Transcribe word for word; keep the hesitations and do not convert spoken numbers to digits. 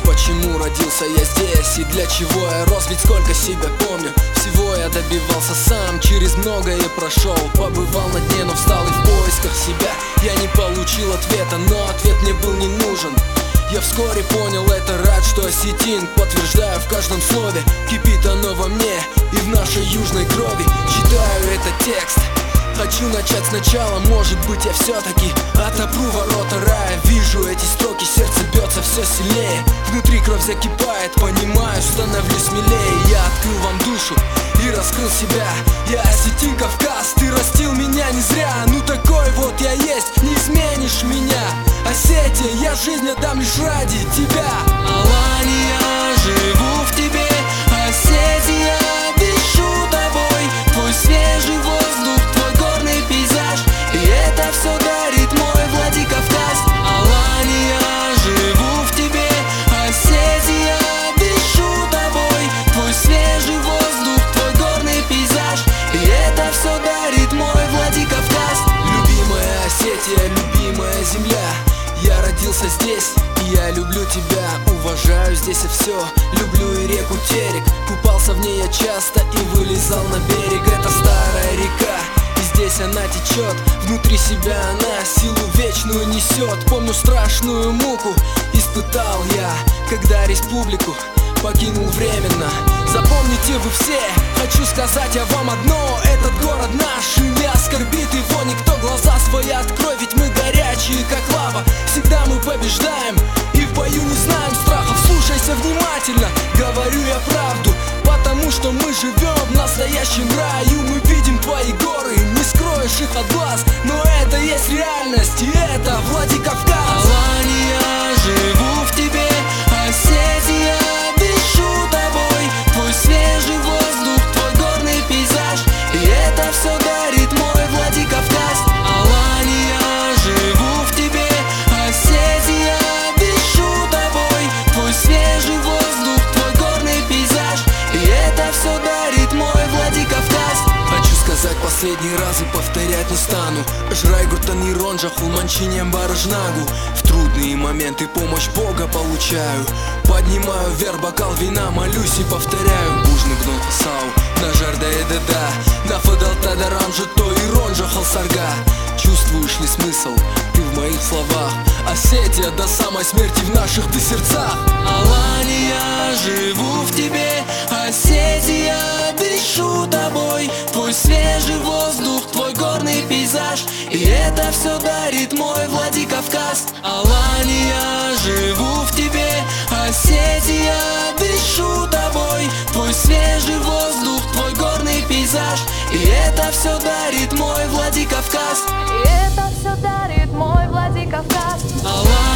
почему родился я здесь и для чего я рос, ведь сколько себя помню. Всего я добивался сам, через многое прошел. Побывал на дне, но встал и в поисках себя. Я не получил ответа, но ответ мне был не нужен. Я вскоре понял это, рад, что осетин. Подтверждаю в каждом слове, кипит оно во мне и в нашей южной крови. Читаю этот текст, хочу начать сначала, может быть я все-таки отопру ворота рая. Вижу эти строки, сердце бьется все сильнее. Внутри кровь закипает, понимаю, становлюсь смелее. Я открыл вам душу и раскрыл себя. Я осетин Кавказ, ты растил меня не зря. Ну такой вот я есть, не изменишь меня. Осетия, я жизнь отдам лишь ради тебя. Алания, живу в тебе. Осетия, дышу тобой. Твой свежий воздух, твой горный пейзаж, и это все дарит мой Владикавказ. Алания, живу в тебе. Осетия, дышу тобой. Твой свежий воздух, твой горный пейзаж, и это все дарит мой Владикавказ. Любимая Осетия, любимая земля, я родился здесь, и я люблю тебя. Уважаю здесь и все, люблю и реку Терек. Купался в ней я часто и вылезал на берег. Это старая река, и здесь она течет. Внутри себя она силу вечную несет. Помню страшную муку испытал я, когда республику покинул временно. Запомните вы все, хочу сказать я вам одно: этот город наш, и не оскорбит его никто. Глаза свои открой, ведь мы горячие как лава. Всегда мы побеждаем и в бою не знаем страхов. Слушайся внимательно, говорю я правду, потому что мы живем в настоящем раю. Мы видим твои горы, не скроешь их от глаз, но это есть реальность, и это Владикавказ. Алания, живу в тебе. Осетия, дышу тобой. Твой свежий воздух, твой горный пейзаж, и это все дарит мой Владикавказ. Алания, живу в тебе. Осетия, дышу тобой. Твой свежий воздух, твой горный пейзаж, и это все дарит мой Владикавказ. Хочу сказать последний раз и повторять не стану. Жрайгуртан Ронжа, Хулманчинем Баражнагу. В трудные моменты помощь Бога получаю. Поднимаю вверх бокал вина, молюсь и повторяю. Бужны гнул хасау, на жарда и деда. На фадалта да ранжа, то и ронжа халсарга. Чувствуешь ли смысл ты в моих словах? Осетия до самой смерти в наших ты сердцах. Алания, живу в тебе. Осетия, дышу тобой. Твой свежий воздух, твой горный пейзаж, и это все дарит мой Владикавказ. Алания, живу в тебе. Осетия, дышу тобой. Твой свежий воздух, твой горный пейзаж, и это все дарит мой Владикавказ. И это все дарит мой Владикавказ. Алания.